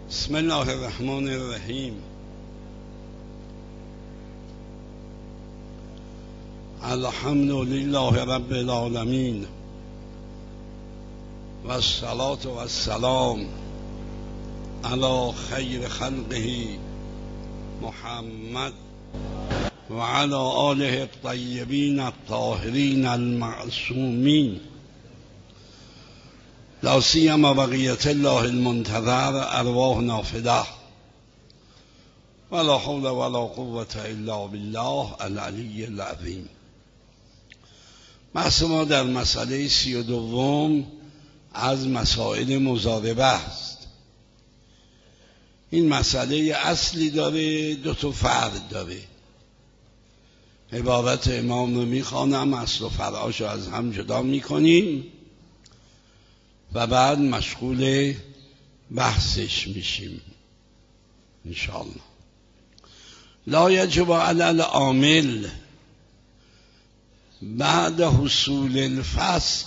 بسم الله الرحمن الرحیم. الحمد لله رب العالمین و الصلاة و السلام علی خیر خلقه محمد و علی آله الطیبین الطاهرین المعصومین، لا سیما بقیت الله المنتظر ارواح نافده ولا حول ولا قوة الا بالله العلی العظیم. بحث ما در مسئله 32 از مسائل مضاربه است. این مسئله اصلی داره، دو تا فرع داره. عبارت امام رو میخوانم، اصل و فرعاشو از هم جدا میکنیم و بعد مشغول بحثش میشیم انشاءالله. لا یجب علی العامل بعد حصول الفسخ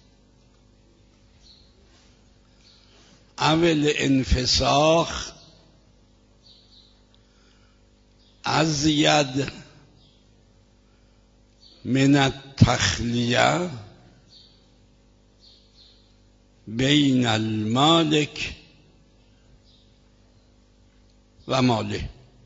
او الانفساخ ازید من التخلیه بین المالک و ماله.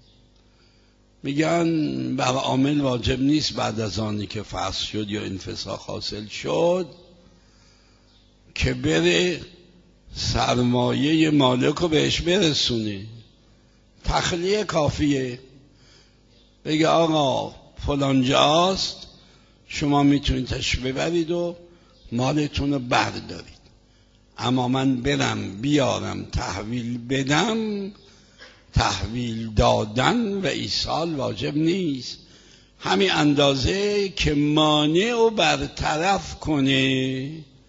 میگن بر عامل واجب نیست بعد از آنی که فسخ شد یا انفساخ حاصل شد که بره سرمایه مالک رو بهش برسونه. تخلیه کافیه، بگه آقا فلان جاست، شما میتونید تشریف ببرید و مالتون رو بردارید، اما من برم بیارم تحویل بدم، تحویل دادن و ایصال واجب نیست. همین اندازه که مانع رو برطرف کنه.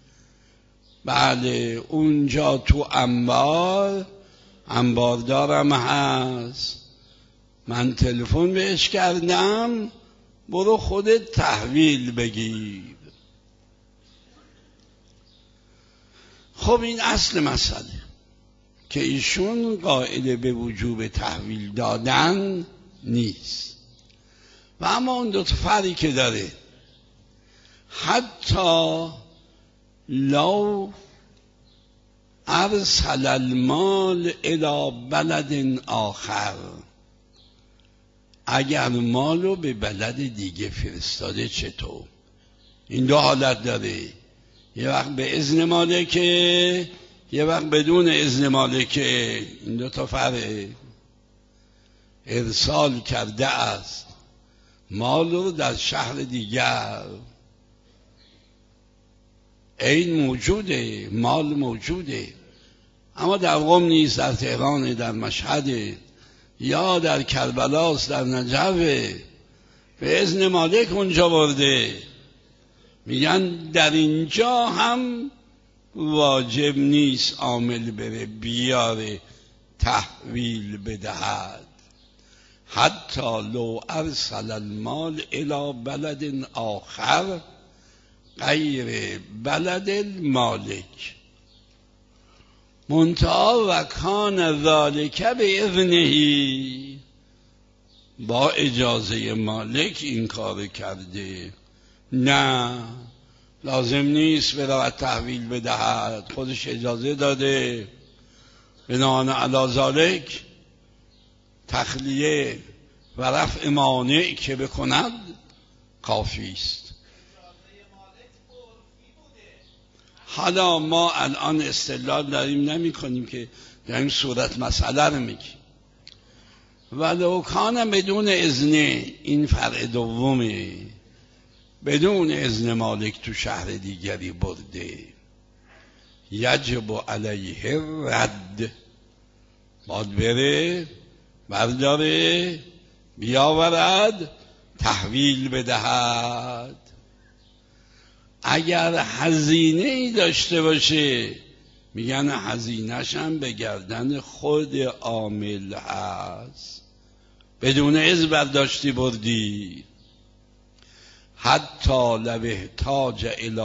بله اونجا تو انباردارم هست، من تلفن بهش کردم برو خودت تحویل بگیر. خب این اصل مسئله که ایشون قائل به وجوب تحویل دادن نیست. و اما اون دو تا فرقی که داره، حتی لو ارسل المال الى بلد آخر، اگر مالو به بلد دیگه فرستاده چطور؟ این دو حالت داره، یه وقت به اذن مالکه، یه وقت بدون اذن مالکه. این دو تا فرقه. ارسال کرده است مال رو در شهر دیگر، این موجوده، مال موجوده، اما در قم نیست، در تهران، در مشهد یا در کربلاست، در نجفه، به اذن مالک اونجا برده. میگن در اینجا هم واجب نیست عامل بره بیاره تحویل بدهد. حتی لو ارسل المال الى بلد آخر غیر بلد المالک، منتها و کان ذالک به اذنه، با اجازه مالک این کار کرده. نه لازم نیست برود تحویل بدهد، خودش اجازه داده. بناهن علی ذالک تخلیه و رفع مانع که بکند کافی است. حالا ما الان استدلال داریم نمی کنیم که در این صورت مسئله رو میگیم. ولو کان بدون اذن، این فرع دومه، بدون اذن مالک تو شهر دیگری برده، یجب علیه رد، باید بره برداره بیاورد تحویل بدهد. اگر هزینه ای داشته باشه، میگن هزینه‌ش هم به گردن خود عامل هست، بدون اذن برداشتی بردی. حتی لو احتاج الی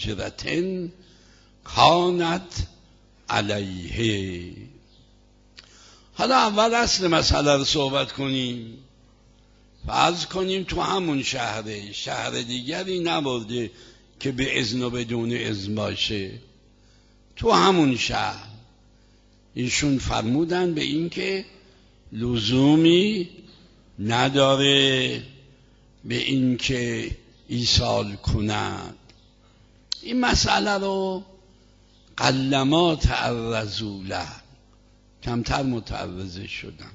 اجرة کانت علیه، حالا اول اصل مسئله رو صحبت کنیم. فرض کنیم تو همون شهر دیگری نبرده که به اذن و بدون اذن باشه، تو همون شهر ایشون فرمودن به این که لزومی نداره به این که ایصال کند. این مسئله رو قلما تعرضوا له، کمتر متعرض شدن.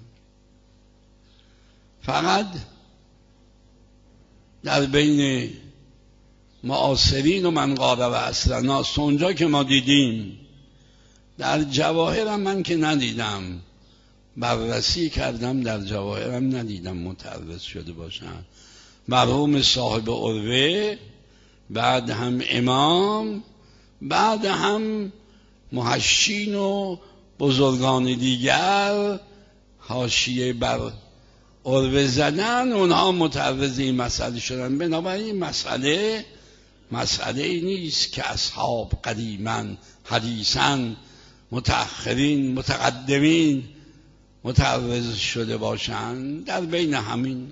فقط در بین معاصرین و من قارب عصرنا اونجا که ما دیدیم، در جواهرم من که ندیدم، بررسی کردم، در جواهرم ندیدم متعرض شده باشن. مرحوم صاحب عروه، بعد هم امام، بعد هم محشین و بزرگان دیگر حاشیه بر عروه زدن، اونها متعرض این مسئله شدن. بنابراین مسئله ای نیست که اصحاب قدیما حدیثا متأخرین متقدمین متعرض شده باشند. در بین همین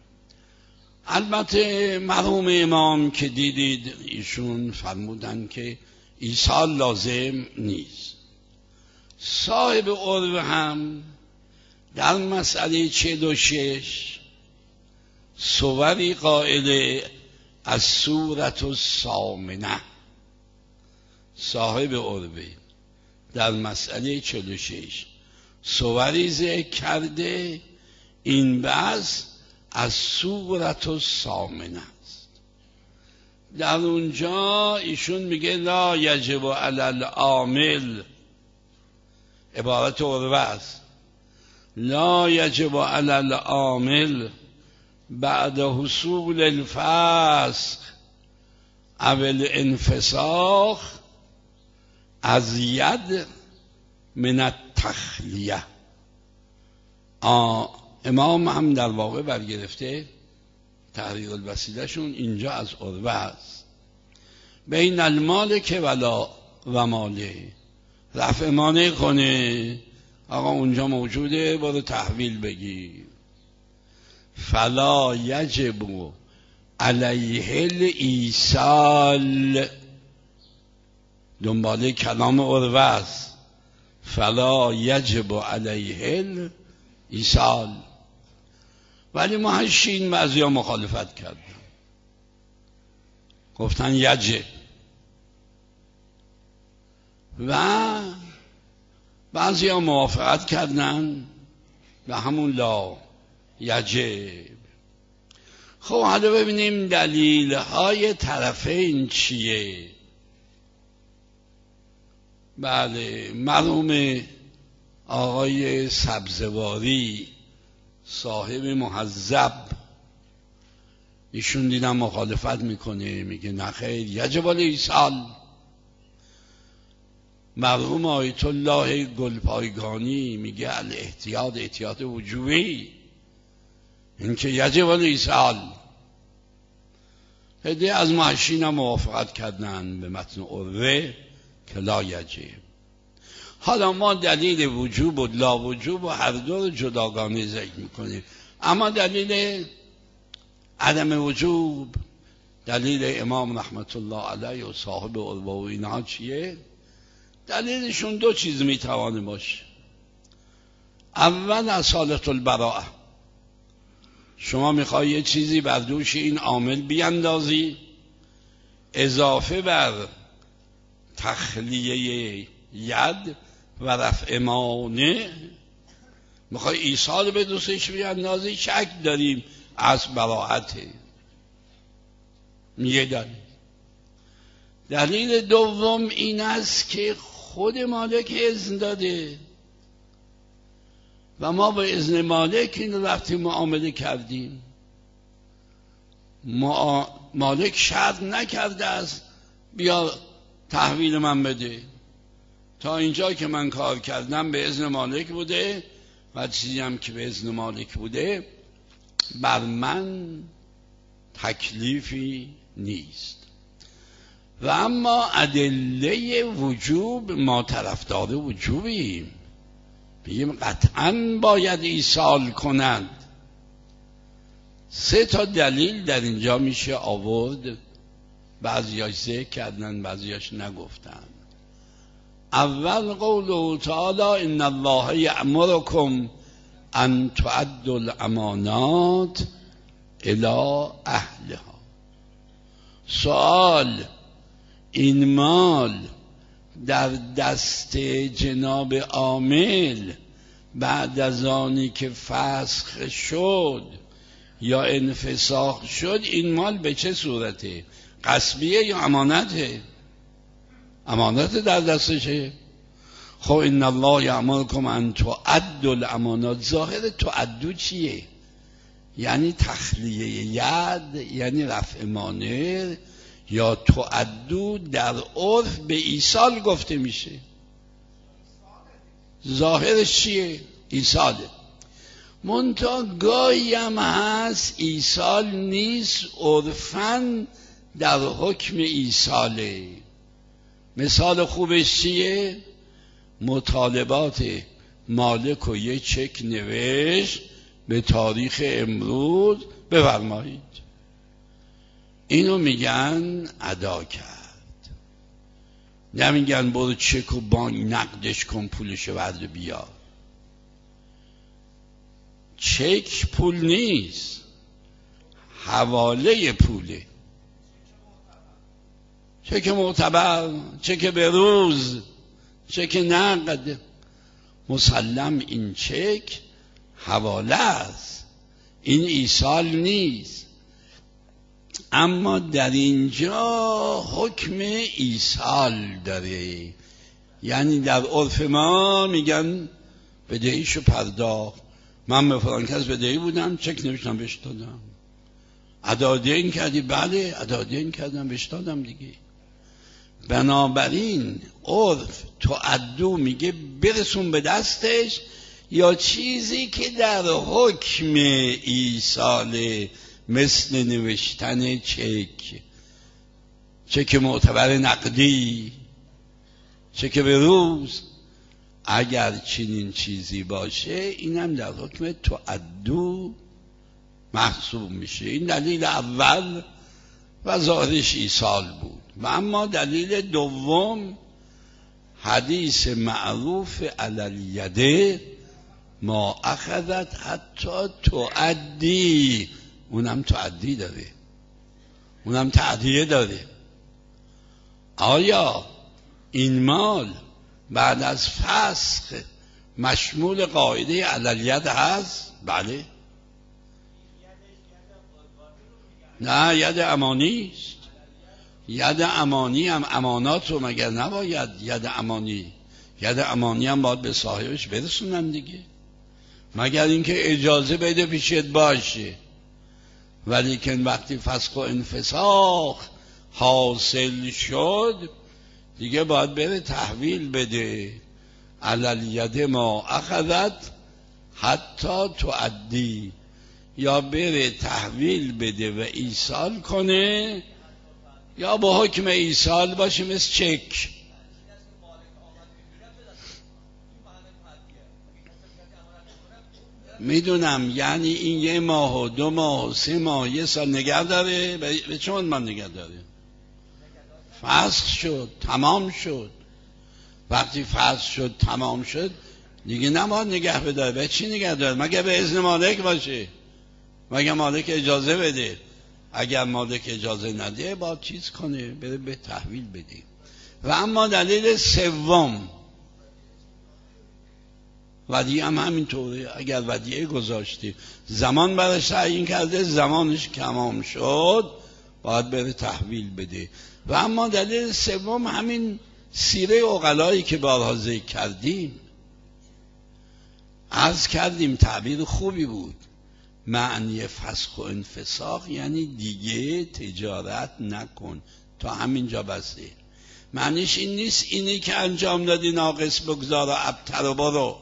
البته مرحوم امام که دیدید ایشون فرمودن که ایصال لازم نیست. صاحب عروه هم در مسئله 46 صوری قائل از صورت الثامنه، صاحب عروه در مسئله 46 صوری ذکر کرده، این بحث از صورت الثامنه است. در اونجا ایشون میگه لا یجب علی العامل، عبارت عروه است، لا یجب علی العامل بعد حصول الفسخ او الانفساخ ازید من التخلیه. امام هم در واقع برگرفته تحریق الوسیله شون اینجا از عروه است. بین المالک ولا و ماله، رفع مانع کنه، آقا اونجا موجوده برو تحویل بگیر. فلا یجب علیه الایصال، دنباله کلام عروه است، فلا یجب علیه الایصال. ولی محشین بعضیا مخالفت کردن، گفتن یجب، و بعضیا موافقت کردن و همون لا یجب. خب حالا ببینیم دلیل های طرفین چیه. بله، مرحوم آقای سبزواری صاحب مهذب، ایشون دیدم مخالفت میکنه، میگه نخیر یجب الایصال. مرحوم آیت الله گلپایگانی میگه الاحتیاط احتیاط وجوبی، این که یجب الایصال. هدیه از محشین هم موافقت کردن به متن عروه که لا یجب. حالا ما دلیل وجوب و لا وجوب و هر دو رو جداگانه ذکر میکنیم، اما دلیل عدم وجوب، دلیل امام رحمت الله علیه و صاحب عروه و اینها چیه؟ دلیلشون دو چیز میتوانه باشه. اول اصالت البراءه، شما میخوای یه چیزی بر دوش این عامل بیندازی اضافه بر تخلیه ید و رفع مانع، میخوای ایصال به دوستش بیندازی، شک داریم از براءته. میگه دلیل دوم این است که خود مالک اذن داده و ما با اذن مالک این رفتیم معامله کردیم. مالک شرط نکرده است بیا تحویل من بده، تا اینجا که من کار کردم به اذن مالک بوده و چیزی هم که به اذن مالک بوده بر من تکلیفی نیست. و اما ادله وجوب، ما طرفدار وجوبیم، بگیم قطعاً باید ایصال کنند. 3 دلیل در اینجا میشه آورد، بعضیاش ذکر کردن بعضیاش نگفتن. اول قوله تعالی ان الله یأمرکم ان تؤدوا الامانات الی اهلها. سوال، این مال در دست جناب عامل بعد از آنی که فسخ شد یا انفساخ شد، این مال به چه صورته؟ غصبیه یا امانته؟ امانت در دستشه. خب ان الله یأمرکم ان تؤدوا الامانات، ظاهر تؤدوا چیه؟ یعنی تخلیه ید، یعنی رفع مانع، یا تؤدوا در عرف به ایصال گفته میشه. ظاهرش چیه؟ ایصاله. منتها گاهی هم هست ایصال نیست، عرفاً در حکم ایصاله. مثال خوبش چیه؟ مطالبات مالک و یه چک نوشت به تاریخ امروز بفرمایید، اینو میگن ادا کرد. نمیگن برو چک و بانک نقدش کن پولشو ورده بیار. چک پول نیست، حواله پوله. چک معتبر، چک به روز، چک نقد، مسلم این چک حواله است، این ایصال نیست. اما در اینجا حکم ایصال داره. یعنی در عرف ما میگن بدهیشو پرداخت. من به فلان کس بدهی بودم، چک نوشتم بهش دادم. ادا دین کردی؟ بله ادا دین کردم بهش دادم دیگه. بنابراین عرف تؤدو میگه برسون به دستش، یا چیزی که در حکم ایصال، مثل نوشتن چک معتبر نقدی، چک به روز، اگر چنین چیزی باشه اینم در حکم تؤدو محسوب میشه. این دلیل اول و ظاهرش ایصال بود. و اما دلیل دوم حدیث معروف علی الید ما اخذت حتی تؤدی، اونم تعدی داره، اونم تعدیه داره. آیا این مال بعد از فسخ مشمول قاعده علی الید هست؟ بله. نه، ید امانی است. ید امانی هم امانات رو مگر نباید ید امانی هم باید به صاحبش برسونن دیگه، مگر اینکه اجازه بده پیشت باشه. ولیکن وقتی فسخ و انفساخ حاصل شد دیگه باید بره تحویل بده. علی الید ما اخذت حتی تؤدی، یا بره تحویل بده و ایصال کنه، یا با حکم ایصال باشه مثل چک. میدونم، یعنی این 1 ماه و 2 ماه و 3 ماه 1 سال نگه داره. به چون من نگه داره؟ فسخ شد، تمام شد. وقتی فسخ شد تمام شد دیگه نباید نگه بداره. به چی نگه داره؟ مگه به اذن مالک باشه، مگه مالک اجازه بده. اگر مالک اجازه نده باید چیز کنه، بره به تحویل بده. و اما دلیل سوم، ودیعه هم همینطوره. اگر ودیعه گذاشتی زمان براش تعیین کرده، زمانش تمام شد باید بره تحویل بده. و اما دلیل سوم همین سیره عقلایی که بارها ذکر کردیم. عرض کردیم تعبیر خوبی بود. معنی فسخ و انفساخ یعنی دیگه تجارت نکن، تا همینجا بسته. معنیش این نیست اینی که انجام دادی ناقص بگذار و ابتر و برو.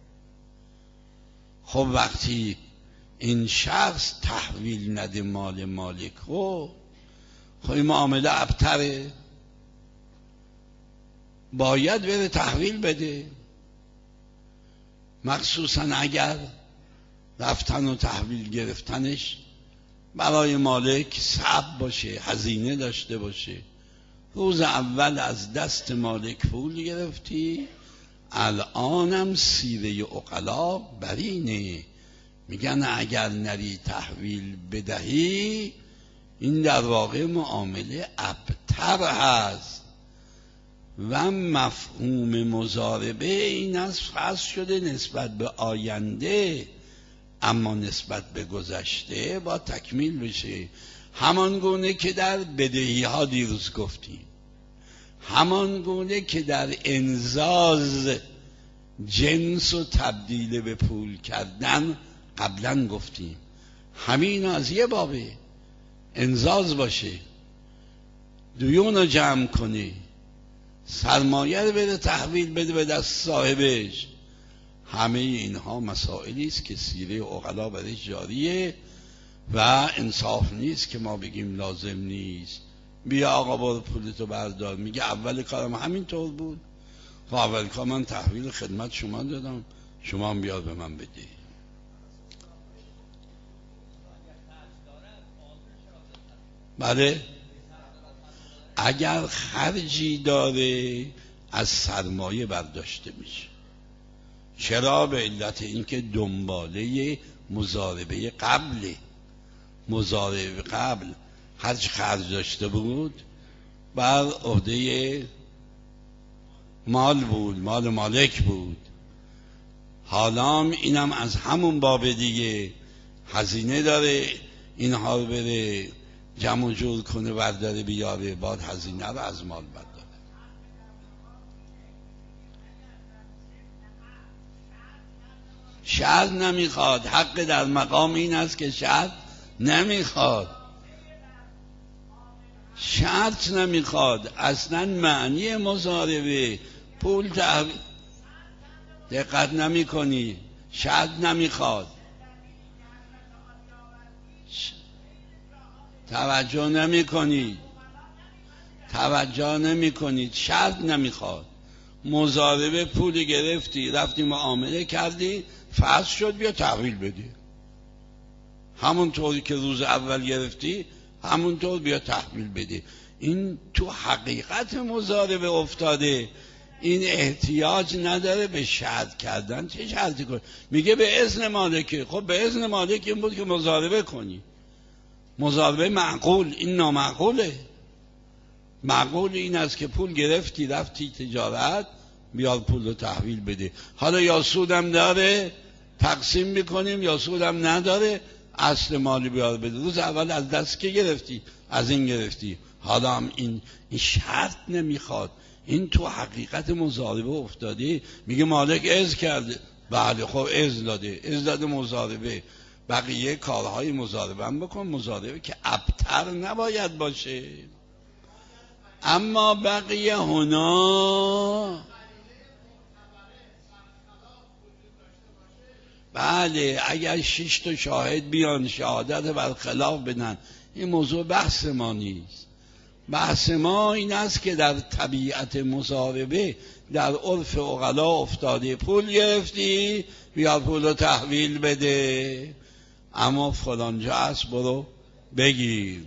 خب وقتی این شخص تحویل نده مال مالک رو، خب این معامله ابتره، باید بره تحویل بده. مخصوصا اگر رفتن و تحویل گرفتنش برای مالک صعب باشه، هزینه داشته باشه. روز اول از دست مالک پول گرفتی، الانم سیره عقلا برینه، میگن اگر نری تحویل بدهی این در واقع معامله ابتر هست. و مفهوم مضاربه این از فرض شده نسبت به آینده، اما نسبت به گذشته با تکمیل بشه. همان گونه که در بدهی ها دیروز گفتیم، همان گونه که در انزاز جنس و تبدیل به پول کردن قبلا گفتیم. همین از یه بابه، انزاز باشه، دیون رو جمع کنی، سرمایه رو بده تحویل بده به دست صاحبش. همه اینها مسائلی است که سیره عقلا برش جاریه و انصاف نیست که ما بگیم لازم نیست. بیا آقا برو پولتو بردار. میگه اول کارم همین طور بود، اول کار من تحویل خدمت شما دادم، شما هم بیار به من بده. بله، اگر خرجی داره از سرمایه برداشته میشه. چرا؟ به علت اینکه دنباله مضاربه قبل، مضاربه قبل هرچی خرج داشته بود بر عهده مال بود، مال مالک بود. حالا اینم از همون باب دیگه هزینه داره، اینها رو بره جمع و جور کنه برداره بیاره، بعد هزینه رو از مال برداره. شرط نمیخواد، حق در مقام این است که شرط نمیخواد، شرط نمیخواد. اصلا معنی مضاربه پول تحویل، دقت نمی کنی، شرط نمیخواد، توجه نمی کنید، توجه نمی کنید، شرط نمیخواد. مضاربه پول گرفتی، رفتی معامله کردی، فاسد شد، بیا تحویل بدی. همون طوری که روز اول گرفتی همون طور بیا تحویل بده. این تو حقیقت مضاربه افتاده، این احتیاج نداره به شرط کردن. چه شرطی کنی؟ میگه به اذن مالکه. خب به اذن مالک این بود که مضاربه کنی، مضاربه معقول، این نامعقوله. معقول این است که پول گرفتی رفتی تجارت، بیار پول رو تحویل بده. حالا یا سودم داره تقسیم میکنیم، یا سودم نداره اصل مالی بیار بده. روز اول از دست که گرفتی، از این گرفتی، حالا هم این شرط نمیخواد. این تو حقیقت مضاربه افتاده. میگه مالک اذن کرده، بله خب اذن داده مضاربه، بقیه کارهای مضاربه هم بکن. مضاربه که ابتر نباید باشه. اما بقیه هنا بله، اگر 6 تا شاهد بیان شهادت برخلاف بدن، این موضوع بحث ما نیست. بحث ما این است که در طبیعت مضاربه در عرف عقلا افتاده، پول گرفتی بیا پول رو تحویل بده، اما فلانجا هست برو بگیر.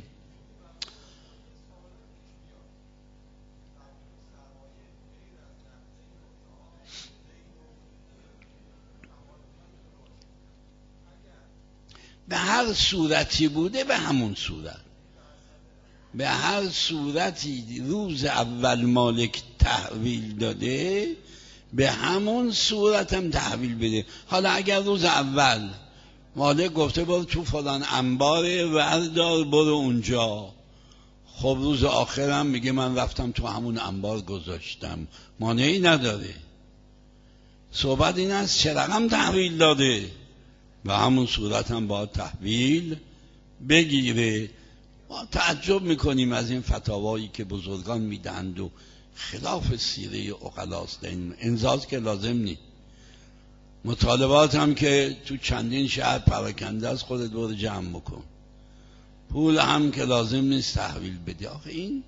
به هر صورتی بوده، به همون صورت، به هر صورتی روز اول مالک تحویل داده به همون صورت هم تحویل بده. حالا اگر روز اول مالک گفته برو تو فلان انبار وردار برو اونجا، خب روز آخرم میگه من رفتم تو همون انبار گذاشتم، مانعی نداره. صحبت این است چه رقم تحویل داده، و همون صورت هم باید تحویل بگیره. ما تعجب میکنیم از این فتاوایی که بزرگان میدهند و خلاف سیره عقلاست. انزاز که لازم نیست، مطالبات هم که تو چندین شهر پراکنده است، خودت برو جمع بکن. پول هم که لازم نیست تحویل بدی. آخه این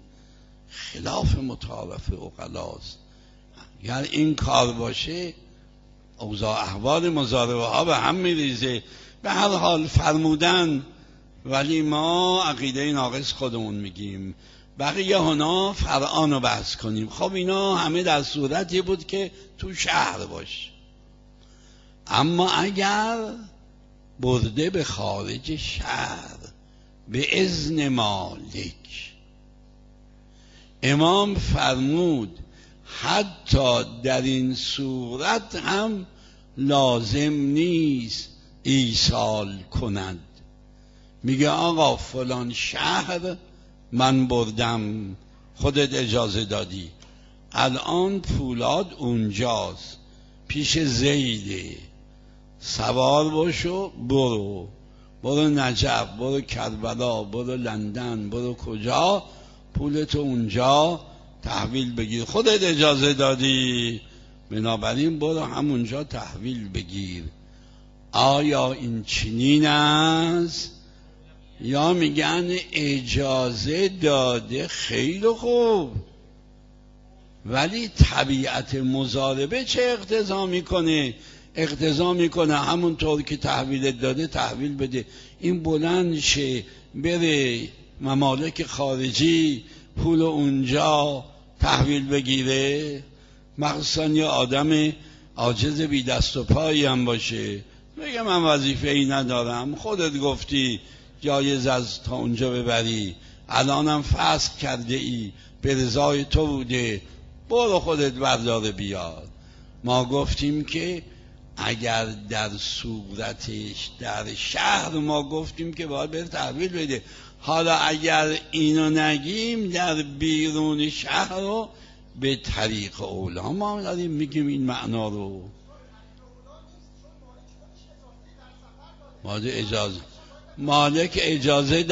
خلاف متعارف عقلاست. اگر این کار باشه اوضاع احوال مضاربه ها به هم میریزه. به هر حال فرمودن ولی ما عقیده ناقص خودمون میگیم، بقیه هنا فرعان رو بحث کنیم. خب اینا همه در صورتی بود که تو شهر باش. اما اگر برده به خارج شهر به اذن مالک، امام فرمود حتی در این صورت هم لازم نیست ایصال کند. میگه آقا فلان شهر من بردم، خودت اجازه دادی، الان پولاد اونجاست پیش زیده، سوار باشو برو نجف، برو کربلا، برو لندن، برو کجا، پولتو اونجا تحویل بگیر، خودت اجازه دادی، بنابراین برو همونجا تحویل بگیر. آیا این چنین است؟ یا میگن اجازه داده خیلی خوب، ولی طبیعت مضاربه چه اقتضا میکنه؟ اقتضا میکنه همونطور که تحویل داده تحویل بده. این بلند شه بره ممالک خارجی پول اونجا تحویل بگیره؟ مخصوصا یه آدم عاجز بی دست و پایی هم باشه، بگه من وظیفه ای ندارم، خودت گفتی جایز از تا اونجا ببری، الانم فسخ کرده ای، به رضای تو بوده، برو خودت بردار بیار. ما گفتیم که اگر در صورتش در شهر ما گفتیم که باید بره تحویل بده. حالا اگر اینو نگیم در بیرون شهر رو به طریق اولا ما داریم میگیم این معنا رو. مالک اجازه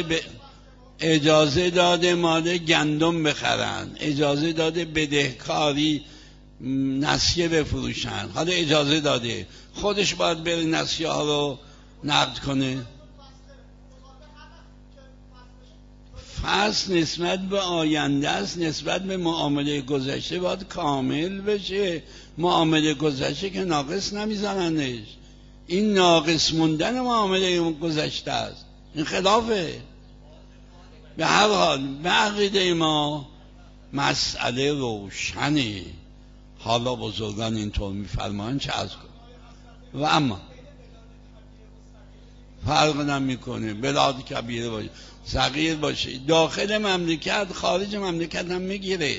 داده مالک گندم بخرن، اجازه داده بدهکاری نسیه بفروشن، حالا اجازه داده، خودش باید بره نسیه ها رو نقد کنه؟ فصل نسبت به آینده است، نسبت به معامله گذشته باید کامل بشه. معامله گذشته که ناقص نمیزننش، این ناقص موندن معامله گذشته است، این خلافه. به هر حال به عقیده ما مسئله روشنه. حالا بزرگان اینطور میفرمایند چه از کن و اما فرق نمیکنه بلاد کبیره باشه صغیر باشه، داخل مملکت خارج مملکت هم میگیره.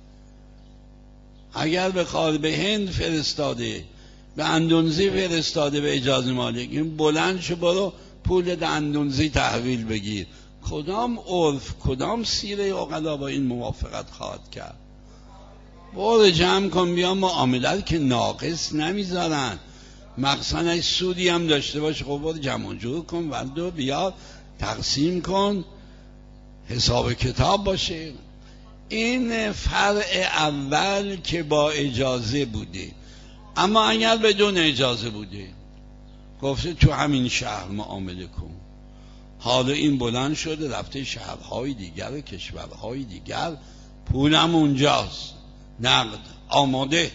اگر به هند فرستاده، به اندونزی فرستاده به اجازه مالک، این بلند شو برو پول اندونزی تحویل بگیر، کدام عرف کدام سیره عقلا با این موافقت خواهد کرد؟ برو جمع کن بیا، معامله که ناقص نمیذارن، مقصد سودی هم داشته باشه، خب برو جمع جور کن وردو بیا تقسیم کن، حساب کتاب باشه. این فرع اول که با اجازه بوده. اما اگر بدون اجازه بوده، گفته تو همین شهر معامله کن، حالا این بلند شده رفته شهرهای دیگر و کشورهای دیگر، پولم اونجاست نقد آماده،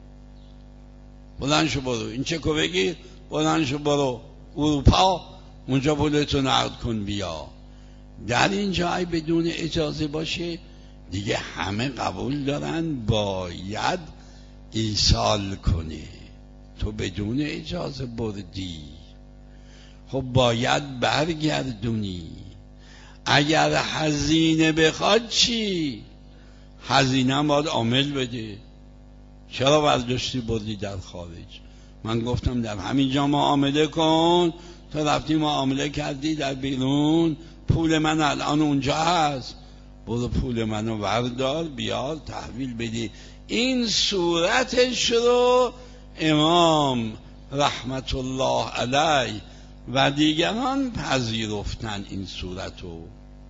بلند شو برو این چکو بگیر، بلند شو برو اروپا اونجا پولتو نقد کن بیا. در اینجا ای بدون اجازه باشه دیگه همه قبول دارن باید ایصال کنه. تو بدون اجازه بردی، خب باید برگردونی. اگر هزینه بخواد چی؟ هزینه هم باید عامل بده. چرا برداشتی بردی در خارج؟ من گفتم در همین جا معامله کن، تو رفتی معامله کردی در بیرون، پول من الان اونجا هست، برو پول منو وردار بیار تحویل بدی. این صورتش رو امام رحمت الله علیه و دیگران پذیرفتن. این صورت رو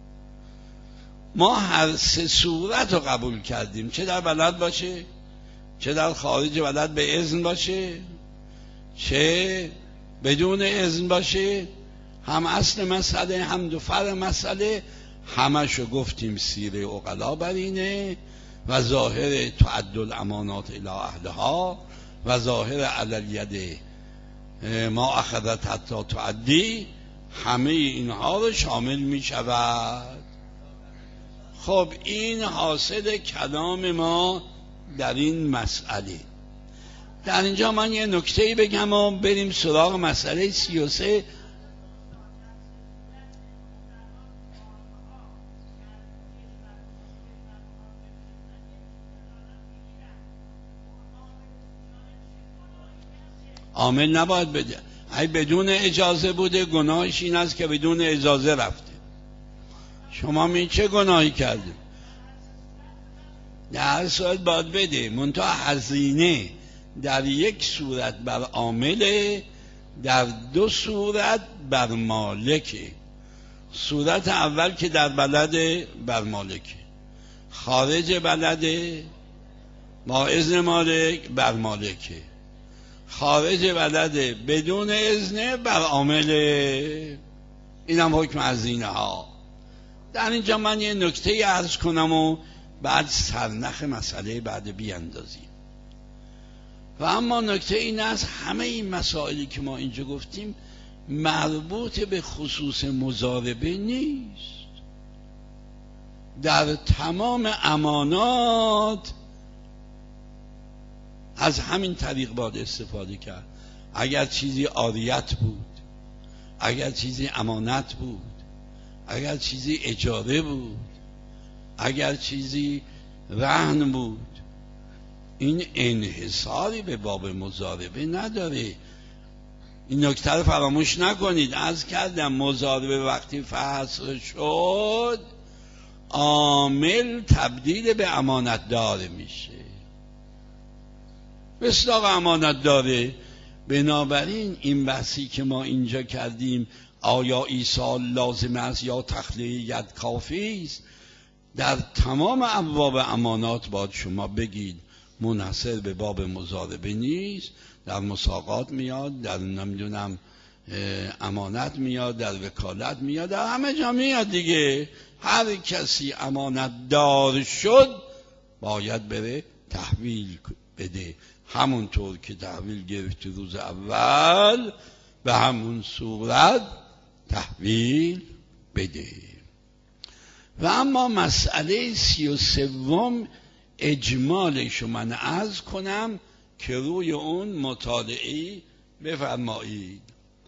ما هر سه صورت رو قبول کردیم، چه در بلد باشه، چه در خارج بلد به اذن باشه، چه بدون اذن باشه، هم اصل مسئله هم دو فرع مسئله، همشو گفتیم سیره عقلا بر اینه و ظاهر تعدل امانات الی اهلها و ظاهر علی الید ما اخذت حتی تعدی، همه اینها رو شامل می شود. خب این حاصل کلام ما در این مسئله. در اینجا من یه نکته‌ای بگم و بریم سراغ مسئله 33. عامل نباید بده. اگه بدون اجازه بوده گناهش این است که بدون اجازه رفته. شما می چه گناهی کردید؟ در هر صورت باید بده، منتها هزینه در یک صورت بر عامله، در دو صورت بر مالکه. صورت اول که در بلد بر مالکه، خارج بلده با اذن مالک بر مالکه، خارج بلده بدون اذن بر عامله. اینم حکم هزینه ها. در اینجا من یه نکته عرض کنم و بعد سرنخ مسئله بعد بیاندازیم. و اما نکته این است همه این مسائلی که ما اینجا گفتیم مربوط به خصوص مضاربه نیست. در تمام امانات از همین طریق باید استفاده کرد. اگر چیزی عاریت بود، اگر چیزی امانت بود، اگر چیزی اجاره بود، اگر چیزی رهن بود، این انحصاری به باب مضاربه نداره. این نکته رو فراموش نکنید. عرض کردم مضاربه وقتی فصل شد عامل تبدیل به امانت دار میشه، مصداق امانت داره. بنابراین این بحثی که ما اینجا کردیم آیا ایصال لازم است یا تخلیه ید کافی است، در تمام ابواب امانات باید شما بگید منحصر به باب مضاربه نیست. در مساقات میاد، در نمیدونم امانت میاد، در وکالت میاد، در همه جا میاد دیگه. هر کسی امانت دار شد باید بره تحویل بده، همونطور که تحویل گرفت روز اول به همون صورت تحویل بده. و اما مسئله 33 اجمالشو من عرض کنم که روی اون مطالعه بفرمایید.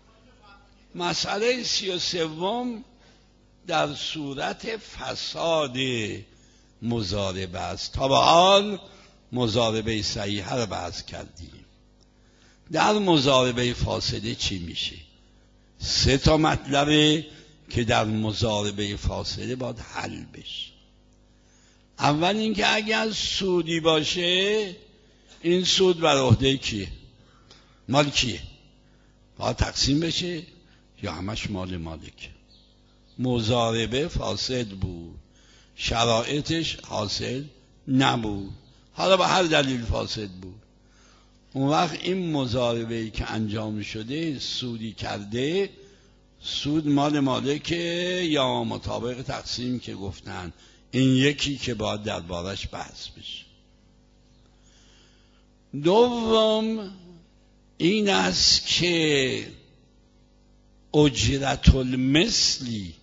مسئله 33 در صورت فساد مضاربه است. تا به حال مضاربه صحیحه رو بحث کردیم. در مضاربه فاسده چی میشه؟ 3 مطلبه که در مضاربه فاسده باید حل بشه. اول اینکه اگر سودی باشه این سود بر عهده کیه؟ مال کیه؟ باید تقسیم بشه یا همش مال مالک؟ مضاربه فاسد بود، شرایطش حاصل نبود، حالا به هر دلیل فاسد بود، اون وقت این مضاربه‌ای که انجام شده سودی کرده، سود مال مالکه یا مطابق تقسیم که گفتن؟ این یکی که باید دربارش بحث بشه. دوم این است که اجرت المثلی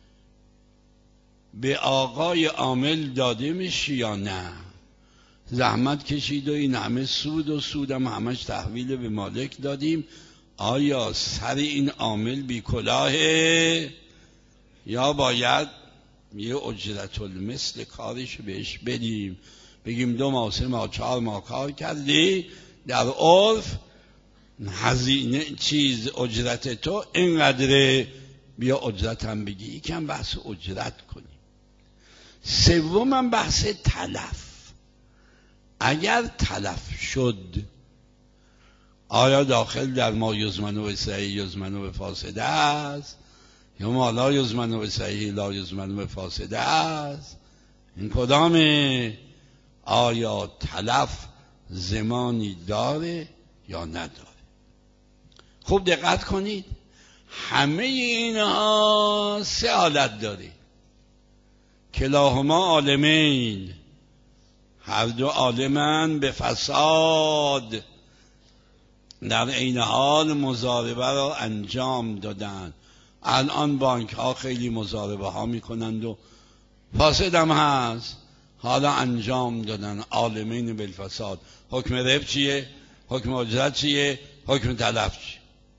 به آقای عامل داده میشه یا نه؟ زحمت کشید و این همه سود و سودم همش تحویل به مالک دادیم، آیا سر این عامل بی کلاهه یا باید یه اجرت المثل کارش بهش بدیم؟ بگیم 2 ماه 3 ماه 4 ماه کار کردی، در عرف هزینه چیز اجرت تو اینقدره، بیا اجرت هم بگی. یکم بحث اجرت کنیم. سوم بحث تلف. اگر تلف شد آیا داخل در ما یزمن و صحیح یزمن و فاسده است یا ما لا یزمن و صحیح لا یزمن و فاسده است؟ این کدامه؟ آیا تلف زمانی داره یا نداره؟ خوب دقت کنید. همه اینها 3 حالت داره. کلاهما عالمین، هر دو عالمن به فساد در عین حال مضاربه را انجام دادن. الان بانک ها خیلی مضاربه ها میکنند و فاسد هم هست، حالا انجام دادن. عالمین بالفساد. حکم ربا چیه؟ حکم اجرت چیه؟ حکم تلف چیه؟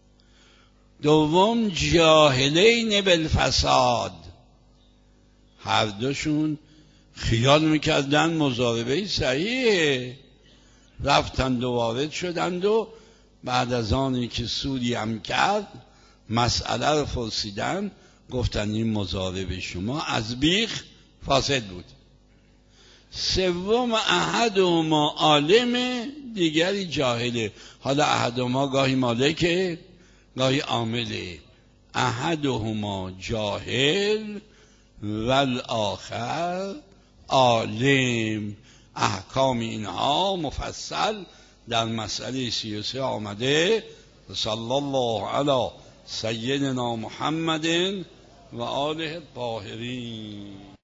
دوم جاهلین بالفساد، هر دوشون خیال میکردن مضاربه صحیحه، رفتند و وارد شدند و بعد از آنی که سودی هم کرد مسئله رو پرسیدن، گفتن این مضاربه شما از بیخ فاسد بود. سوم احدهما عالم، دیگری جاهله. حالا احدهما گاهی مالکه گاهی عامله. احدهما جاهل والآخر عالم. احکام اینها مفصل در مسئله 33 آمده. صلی الله علی سیدنا محمد و آله الطاهرین.